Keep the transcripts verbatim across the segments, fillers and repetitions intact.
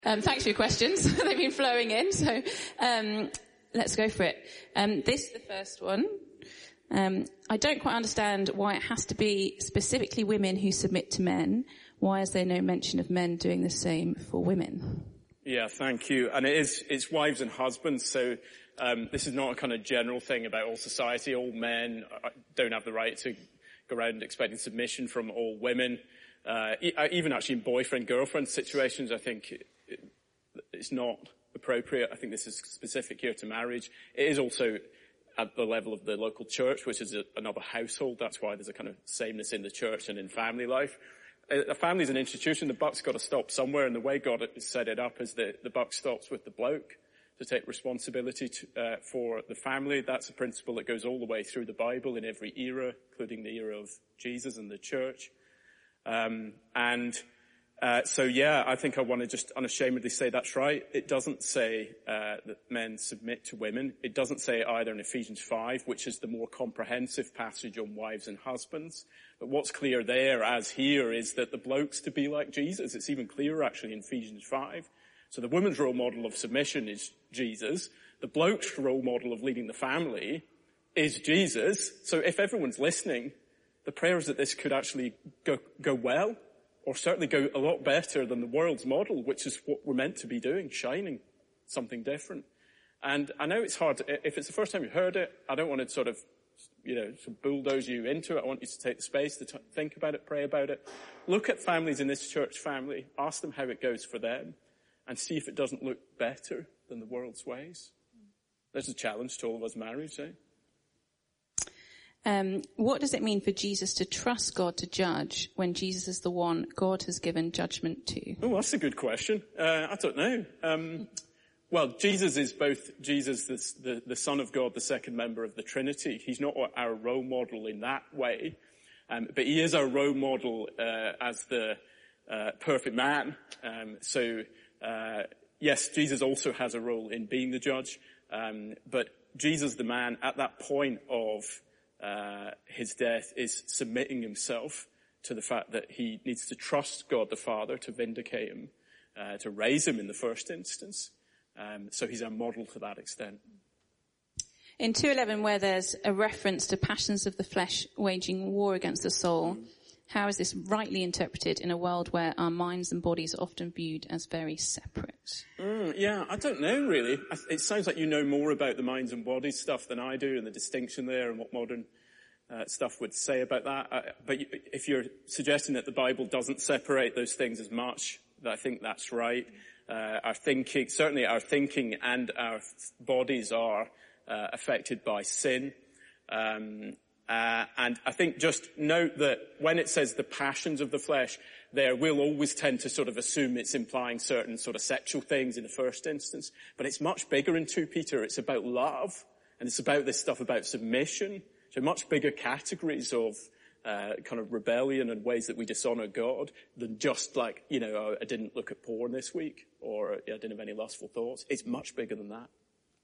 Um, thanks for your questions. They've been flowing in, so um, let's go for it. Um, this is the first one. Um, I don't quite understand why it has to be specifically women who submit to men. Why is there no mention of men doing the same for women? Yeah, thank you. And it is, it's wives and husbands, so um, this is not a kind of general thing about all society. All men don't have the right to go around expecting submission from all women. Uh, even actually in boyfriend-girlfriend situations, I think it, it, it's not appropriate. I think this is specific here to marriage. It is also at the level of the local church, which is a, another household. That's why there's a kind of sameness in the church and in family life. A family is an institution. The buck's got to stop somewhere, and the way God has set it up is that the buck stops with the bloke to take responsibility to, uh, for the family. That's a principle that goes all the way through the Bible in every era, including the era of Jesus and the church. Um, and uh, so, yeah, I think I want to just unashamedly say that's right. It doesn't say uh, that men submit to women. It doesn't say it either in Ephesians five, which is the more comprehensive passage on wives and husbands. But what's clear there, as here, is that the bloke's to be like Jesus. It's even clearer, actually, in Ephesians five. So the woman's role model of submission is Jesus. The bloke's role model of leading the family is Jesus. So if everyone's listening, the prayer is that this could actually go, go well, or certainly go a lot better than the world's model, which is what we're meant to be doing, shining something different. And I know it's hard. To, if it's the first time you've heard it, I don't want to sort of, you know, sort of bulldoze you into it. I want you to take the space to t- think about it, pray about it. Look at families in this church family. Ask them how it goes for them and see if it doesn't look better than the world's ways. There's a challenge to all of us married, eh? Um, what does it mean for Jesus to trust God to judge when Jesus is the one God has given judgment to? Oh, that's a good question. Uh, I don't know. Um, well, Jesus is both Jesus, the, the, the Son of God, the second member of the Trinity. He's not our role model in that way, um, but he is our role model uh, as the uh, perfect man. Um, so, uh, yes, Jesus also has a role in being the judge, um, but Jesus, the man, at that point of Uh, his death, is submitting himself to the fact that he needs to trust God the Father to vindicate him, uh, to raise him in the first instance. Um, so he's our model to that extent. In two eleven, where there's a reference to passions of the flesh waging war against the soul, mm. how is this rightly interpreted in a world where our minds and bodies are often viewed as very separate? Mm, yeah, I don't know really. It sounds like you know more about the minds and bodies stuff than I do, and the distinction there and what modern uh, stuff would say about that. Uh, but you, if you're suggesting that the Bible doesn't separate those things as much, I think that's right. Uh, our thinking, certainly our thinking and our bodies are uh, affected by sin. Um, Uh, and I think just note that when it says the passions of the flesh, there will always tend to sort of assume it's implying certain sort of sexual things in the first instance. But it's much bigger in Second Peter. It's about love, and it's about this stuff about submission. So much bigger categories of uh, kind of rebellion and ways that we dishonor God than just like, you know, oh, I didn't look at porn this week, or I didn't have any lustful thoughts. It's much bigger than that.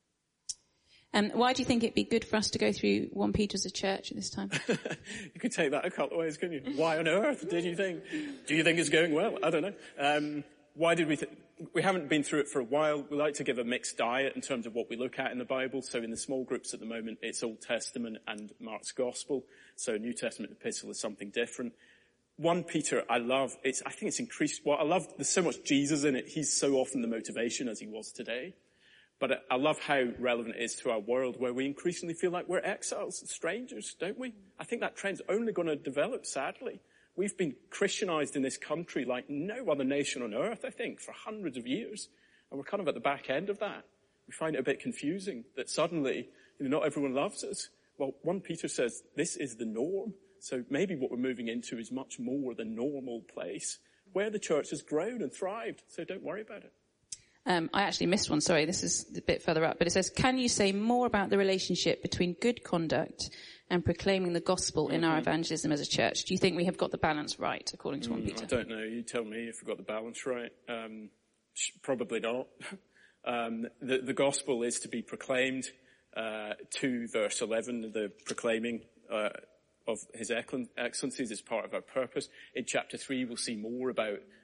Um, why do you think it'd be good for us to go through First Peter as a church at this time? You could take that a couple of ways, couldn't you? Why on earth did you think? Do you think it's going well? I don't know. Um, why did we th- we haven't been through it for a while. We like to give a mixed diet in terms of what we look at in the Bible. So in the small groups at the moment, it's Old Testament and Mark's Gospel. So New Testament epistle is something different. First Peter, I love. It's I think it's increased. Well, I love there's so much Jesus in it. He's so often the motivation as he was today. But I love how relevant it is to our world where we increasingly feel like we're exiles, strangers, don't we? I think that trend's only going to develop, sadly. We've been Christianized in this country like no other nation on earth, I think, for hundreds of years. And we're kind of at the back end of that. We find it a bit confusing that suddenly, you know, not everyone loves us. Well, First Peter says this is the norm. So maybe what we're moving into is much more the normal place where the church has grown and thrived. So don't worry about it. Um, I actually missed one, sorry, this is a bit further up, but it says, can you say more about the relationship between good conduct and proclaiming the gospel mm-hmm. in our evangelism as a church? Do you think we have got the balance right, according to mm, First Peter? I don't know. You tell me if we've got the balance right. Um, probably not. um, the, the gospel is to be proclaimed uh, to verse eleven, the proclaiming uh, of his excellencies is part of our purpose. In chapter three, we'll see more about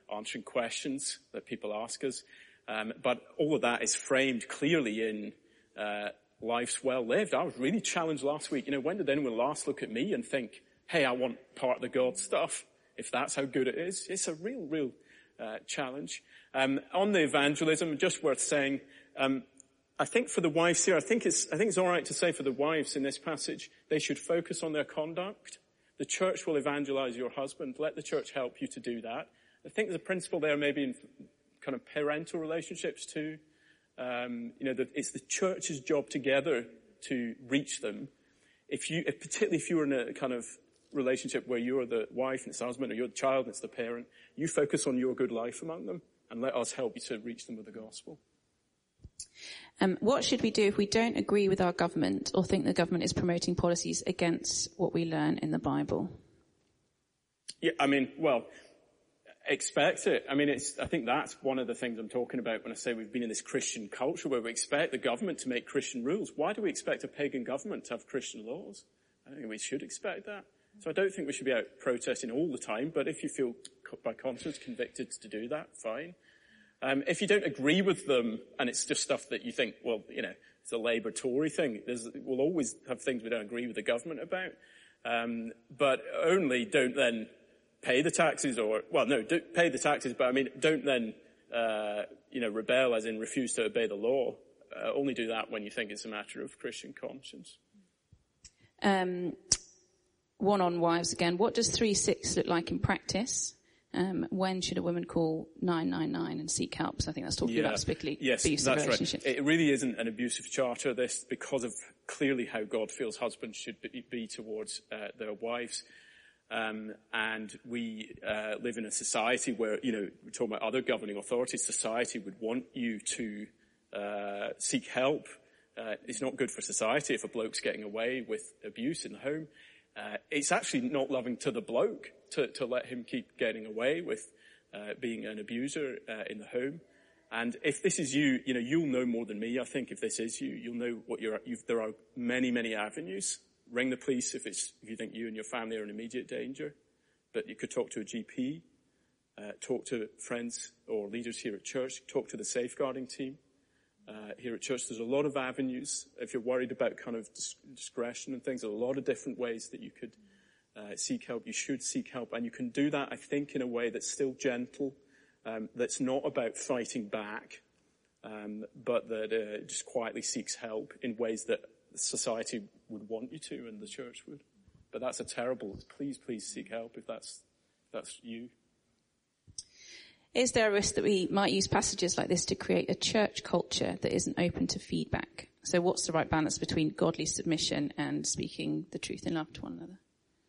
answering questions that people ask us. Um, but all of that is framed clearly in uh, life's well lived. I was really challenged last week. You know, when did anyone last look at me and think, hey, I want part of the God stuff, if that's how good it is? It's a real, real uh, challenge. Um, on the evangelism, just worth saying, um, I think for the wives here, I think it's, I think it's all right to say for the wives in this passage, they should focus on their conduct. The church will evangelize your husband. Let the church help you to do that. I think there's a principle there maybe in kind of parental relationships too. Um, you know, that it's the church's job together to reach them. If you, if, particularly if you're in a kind of relationship where you're the wife and it's the husband, or you're the child and it's the parent, you focus on your good life among them and let us help you to reach them with the gospel. Um, what should we do if we don't agree with our government or think the government is promoting policies against what we learn in the Bible? Yeah, I mean, well, expect it. I mean, it's, I think that's one of the things I'm talking about when I say we've been in this Christian culture where we expect the government to make Christian rules. Why do we expect a pagan government to have Christian laws? I don't think we should expect that. So I don't think we should be out protesting all the time, but if you feel by conscience convicted to do that, fine. Um, if you don't agree with them and it's just stuff that you think, well, you know, it's a Labour Tory thing, there's, we'll always have things we don't agree with the government about. Um, but only don't then pay the taxes or, well, no, don't pay the taxes, but I mean, don't then, uh, you know, rebel as in refuse to obey the law. Uh, only do that when you think it's a matter of Christian conscience. Um, one on wives again. What does three six look like in practice? Um, when should a woman call nine nine nine and seek help? So I think that's talking yeah. about specifically yes, abusive that's relationships. Right. It really isn't an abusive charter, this, because of clearly how God feels husbands should be, be towards uh, their wives. Um, and we uh, live in a society where, you know, we're talking about other governing authorities. Society would want you to uh, seek help. Uh, it's not good for society if a bloke's getting away with abuse in the home. Uh, it's actually not loving to the bloke to, to let him keep getting away with uh, being an abuser uh, in the home. And if this is you, you know, you'll know more than me. I think if this is you, you'll know what you're. You've, there are many, many avenues. Ring the police if it's if you think you and your family are in immediate danger. But you could talk to a G P, uh, talk to friends or leaders here at church, talk to the safeguarding team. Uh, here at church, there's a lot of avenues. If you're worried about kind of discretion and things, there are a lot of different ways that you could uh, seek help. You should seek help. And you can do that, I think, in a way that's still gentle, um, that's not about fighting back, um, but that uh, just quietly seeks help in ways that society would want you to and the church would. But that's a terrible, please, please seek help if that's, if that's you. Is there a risk that we might use passages like this to create a church culture that isn't open to feedback? So what's the right balance between godly submission and speaking the truth in love to one another?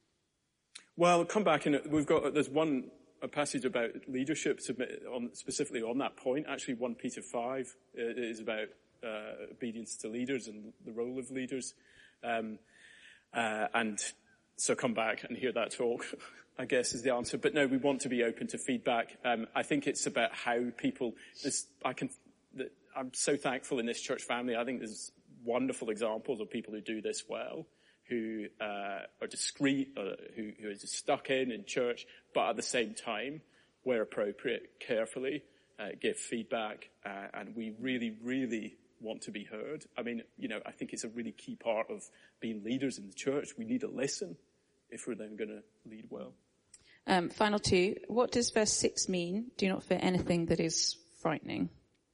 Well, I'll come back and we've got, there's one a passage about leadership on, specifically on that point. Actually, First Peter five is about uh, obedience to leaders and the role of leaders. Um, uh, and so come back and hear that talk. I guess is the answer. But no, we want to be open to feedback. Um, I think it's about how people, this, I can, the, I'm so thankful in this church family. I think there's wonderful examples of people who do this well, who, uh, are discreet, uh, who, who are just stuck in in church, but at the same time, where appropriate, carefully, uh, give feedback. Uh, and we really, really want to be heard. I mean, you know, I think it's a really key part of being leaders in the church. We need to listen if we're then going to lead well. Um, final two. What does verse six mean? Do not fear anything that is frightening.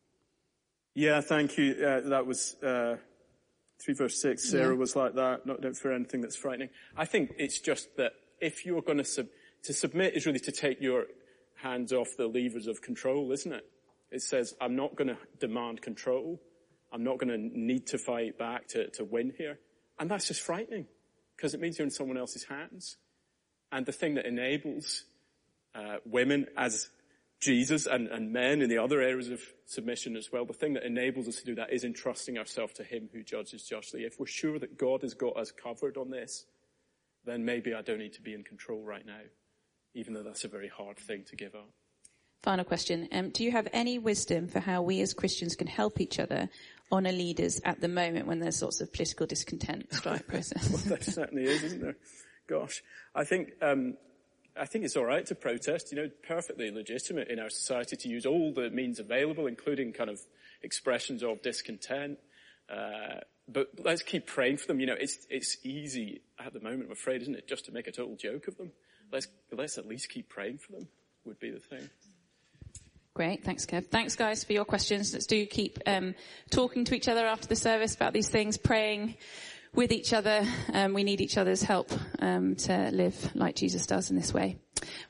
Yeah, thank you. Uh, that was uh, three verse six. Sarah yeah. was like that. Not, don't fear anything that's frightening. I think it's just that if you're going to sub- to submit is really to take your hands off the levers of control, isn't it? It says, I'm not going to demand control. I'm not going to need to fight back to, to win here. And that's just frightening because it means you're in someone else's hands. And the thing that enables uh, women as Jesus and, and men in the other areas of submission as well, the thing that enables us to do that is entrusting ourselves to him who judges justly. If we're sure that God has got us covered on this, then maybe I don't need to be in control right now, even though that's a very hard thing to give up. Final question. Um, do you have any wisdom for how we as Christians can help each other honour leaders at the moment when there's sorts of political discontent, strike process? Well, there certainly is, isn't there? Gosh. I think um, I think it's all right to protest, you know, perfectly legitimate in our society to use all the means available, including kind of expressions of discontent. Uh, but let's keep praying for them. You know, it's it's easy at the moment, I'm afraid, isn't it, just to make a total joke of them. Let's let's at least keep praying for them, would be the thing. Great, thanks, Kev. Thanks, guys, for your questions. Let's do keep um, talking to each other after the service about these things, praying with each other. Um, we need each other's help um, to live like Jesus does in this way.